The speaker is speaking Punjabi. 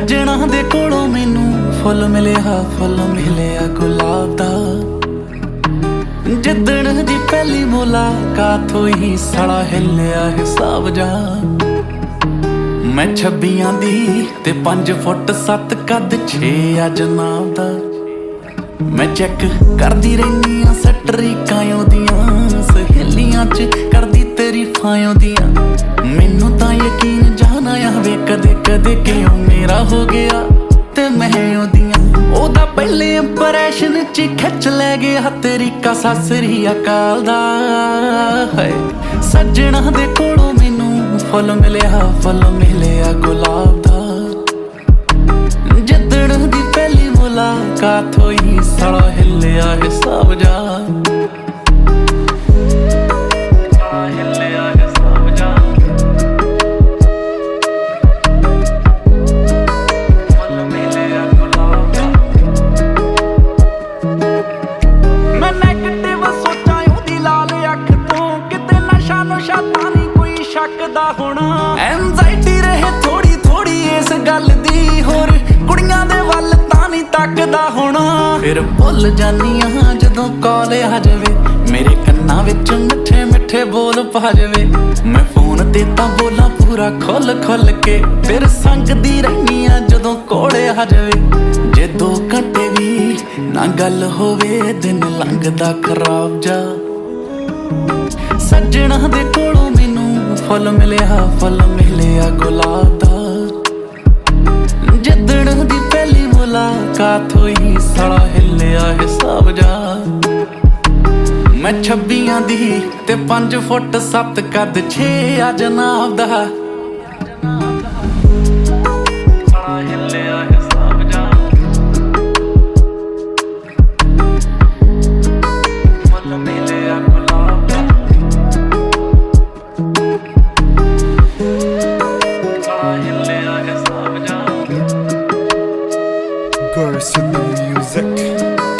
ਸੱਜਣਾ ਦੇ ਕੋਲੋਂ ਮੈਨੂੰ ਫੁੱਲ ਮਿਲਿਆ ਗੁਲਾਬ ਦਾ। ਜਿੱਦਣ ਦੀ ਪਹਿਲੀ ਮੁਲਾਕਾਤ ਹੋਈ ਸਾਲਾ ਹਿੱਲਿਆ ਹਿਸਾਬ ਜਾ। ਮੈਂ 26 ਦੀ ਤੇ 5 ਫੁੱਟ 7 ਕੱਦ 6 ਆ ਜਨਾਬ ਦਾ। ਮੈਂ ਚੈੱਕ ਕਰਦੀ ਰਹਿਨੀ ਆ ਸਟਰੀਕਾਂ ਉਹਦੀਆਂ, ਸਹੇਲੀਆਂ ਚ ਕਰਦੀ ਤਾਰੀਫਾਂ ਉਹਦੀਆਂ। ਮੈਨੂੰ ਤਾਂ ਯਕੀਨ ਜਾਣਾ ਆਵੇ ਕਦੇ ਕਦੇ ਕਿਉਂ ਮੇਰਾ ਹੋ ਗਿਆ ਤੇ ਮੈਂ ਉਹਦੀਆਂ। ਉਹਦਾ ਪਹਿਲੇ ਇੰਪ੍ਰੈਸ਼ਨ ਚ ਖਿੱਚ ਲੈ ਗਿਆ ਤਰੀਕਾ ਸਤਿ ਸ੍ਰੀ ਅਕਾਲ ਦਾ। ਹੈ ਸੱਜਣਾ ਦੇ ਕੋਲੋਂ ਮੈਨੂੰ ਫੁੱਲ ਮਿਲਿਆ ਗੁਲਾਬ ਦਾ। ਜਿੱਦਣ ਦੀ ਪਹਿਲੀ ਮੁਲਾਕਾਤ ਹੋਈ ਸਾਲਾ ਹਿੱਲਿਆ ਹਿਸਾਬ ਜਾ। ਐਂਜ਼ਾਈਟੀ ਰਹੇ ਥੋੜੀ ਥੋੜੀ ਇਸ ਗੱਲ ਦੀ, ਹੋਰ ਕੁੜੀਆਂ ਦੇ ਵੱਲ ਤਾਂ ਨਹੀਂ ਤੱਕਦਾ ਹੋਣਾ। ਫਿਰ ਭੁੱਲ ਜਾਨੀ ਆ ਜਦੋਂ ਕਾਲ ਆ ਜਾਵੇ, ਮੇਰੇ ਕੰਨਾਂ ਵਿੱਚ ਮਿੱਠੇ ਮਿੱਠੇ ਬੋਲ ਪਾ ਜਾਵੇ। ਮੈਂ ਫੋਨ ਤੇ ਤਾਂ ਬੋਲਾਂ ਪੂਰਾ ਖੁੱਲ ਕੇ, ਫਿਰ ਸੰਗਦੀ ਰਹਿਨੀ ਆ ਜਦੋਂ ਕੋਲ ਆ ਜਾਵੇ। ਜੇ 2 ਘੰਟੇ ਵੀ ਨਾ ਗੱਲ ਹੋਵੇ ਦਿਨ ਲੰਘਦਾ ਖਰਾਬ ਜਾ। ਸੱਜਣਾ ਦੇ ਕੋਲੋਂ ਮੈਨੂੰ ਫੁੱਲ ਮਿਲਿਆ ਗੁਲਾਬ ਦਾ। ਜਿੱਦਣ ਦੀ ਪਹਿਲੀ ਮੁਲਾਕਾਤ ਹੋਈ ਸਾਲਾ ਹਿੱਲਿਆ ਹਿਸਾਬ ਜਾ। ਮੈਂ 26 ਦੀ ਤੇ 5 ਫੁੱਟ 7 ਕੱਦ 6 ਆ ਜਨਾਬ ਦਾ। Girls in the music.